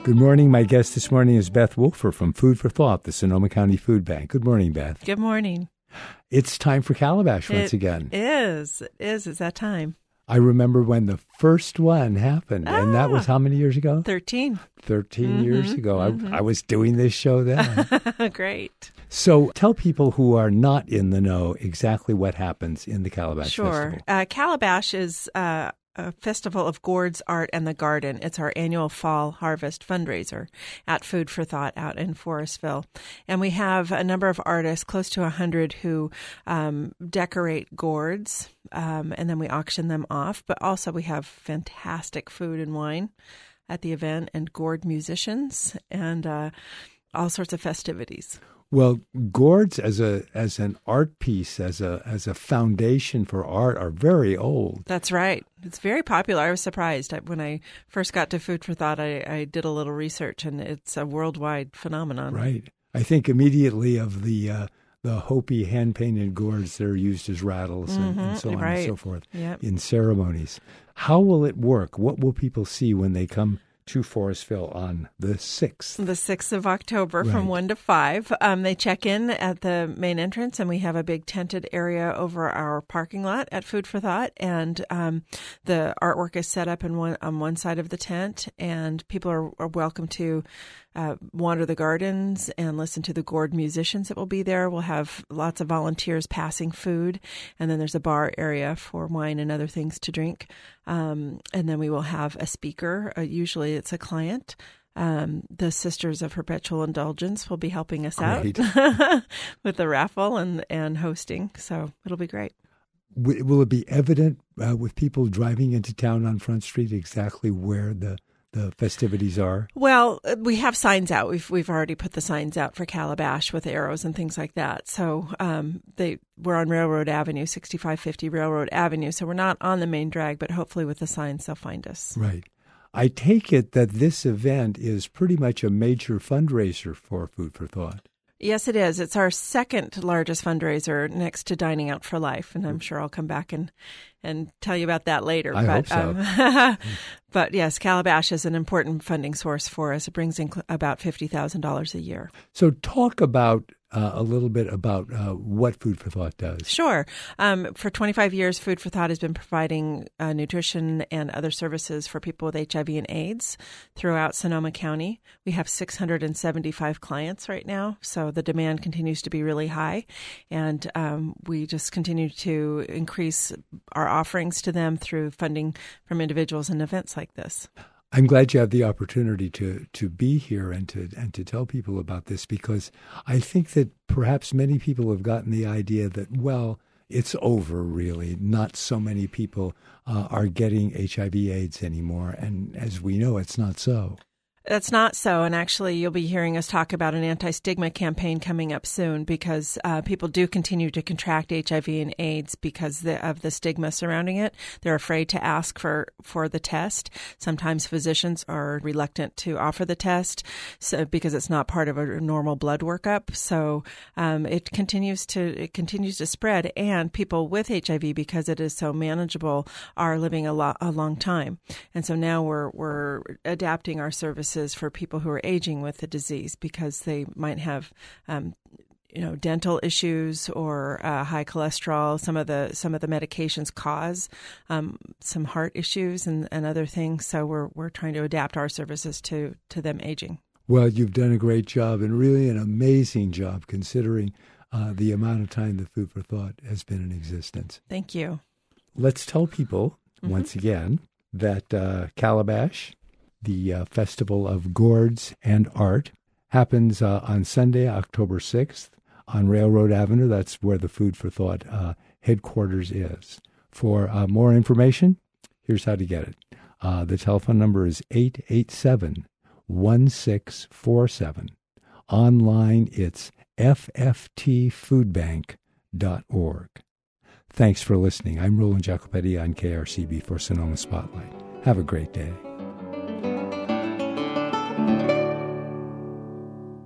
Good morning. My guest this morning is Beth Wolfer from Food for Thought, the Sonoma County Food Bank. Good morning, Beth. Good morning. It's time for Calabash once again. It is. It's that time. I remember when the first one happened, and that was how many years ago? 13. 13 years ago. I was doing this show then. Great. So tell people who are not in the know exactly what happens in the Calabash Festival. Sure. Calabash is a festival of gourds, art, and the garden. It's our annual fall harvest fundraiser at Food for Thought out in Forestville. And we have a number of artists, close to 100, who decorate gourds, and then we auction them off. But also we have fantastic food and wine at the event, and gourd musicians, and all sorts of festivities. Well, gourds as an art piece, as a foundation for art, are very old. That's right. It's very popular. I was surprised when I first got to Food for Thought. I did a little research, and it's a worldwide phenomenon. Right. I think immediately of the Hopi hand painted gourds that are used as rattles and so on and so forth in ceremonies. How will it work? What will people see when they come to Forestville on the 6th? The 6th of October from 1 to 5. They check in at the main entrance, and we have a big tented area over our parking lot at Food for Thought. And the artwork is set up on one side of the tent, and people are welcome to wander the gardens and listen to the gourd musicians that will be there. We'll have lots of volunteers passing food, and then there's a bar area for wine and other things to drink. And then we will have a speaker. Usually it's a client. The Sisters of Perpetual Indulgence will be helping us out with the raffle and hosting. So it'll be great. Will it be evident with people driving into town on Front Street exactly where the festivities are? Well, we have signs out. We've already put the signs out for Calabash with arrows and things like that. So we're on Railroad Avenue, 6550 Railroad Avenue. So we're not on the main drag, but hopefully with the signs they'll find us. Right. I take it that this event is pretty much a major fundraiser for Food for Thought. Yes, it is. It's our second largest fundraiser next to Dining Out for Life, and I'm sure I'll come back and tell you about that later. I hope so. But yes, Calabash is an important funding source for us. It brings in about $50,000 a year. So talk about a little bit about what Food for Thought does. Sure. For 25 years, Food for Thought has been providing nutrition and other services for people with HIV and AIDS throughout Sonoma County. We have 675 clients right now, so the demand continues to be really high. And we just continue to increase our offerings to them through funding from individuals and events like this. I'm glad you have the opportunity to be here and to tell people about this, because I think that perhaps many people have gotten the idea that, well, it's over, really. Not so many people are getting HIV/AIDS anymore. And as we know, it's not so. That's not so. And actually, you'll be hearing us talk about an anti-stigma campaign coming up soon, because people do continue to contract HIV and AIDS because of the stigma surrounding it. They're afraid to ask for the test. Sometimes physicians are reluctant to offer the test because it's not part of a normal blood workup. So it continues to spread. And people with HIV, because it is so manageable, are living a long time. And so now we're adapting our services for people who are aging with the disease, because they might have dental issues or high cholesterol. Some of the medications cause some heart issues and other things. So we're trying to adapt our services to them aging. Well, you've done a great job, and really an amazing job, considering the amount of time that Food for Thought has been in existence. Thank you. Let's tell people once again that Calabash, the Festival of Gourds and Art, happens on Sunday, October 6th on Railroad Avenue. That's where the Food for Thought headquarters is. For more information, here's how to get it. The telephone number is 887-1647. Online, it's fftfoodbank.org. Thanks for listening. I'm Roland Jacopetti on KRCB for Sonoma Spotlight. Have a great day.